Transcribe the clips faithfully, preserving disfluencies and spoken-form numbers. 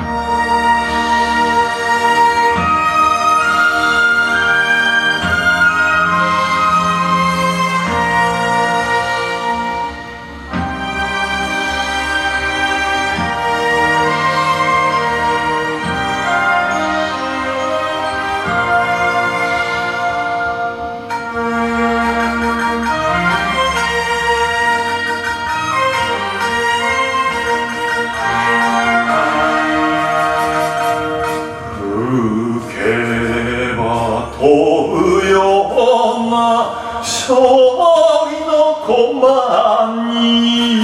飛ぶような将棋の駒に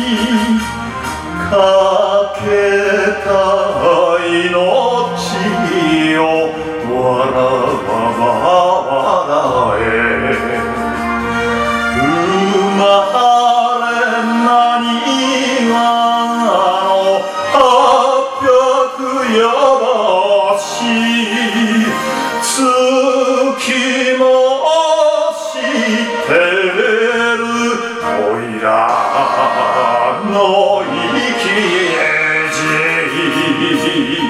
かけた命を笑わ笑え生まれなにわの八百やばし月も知ってるおいらの生き字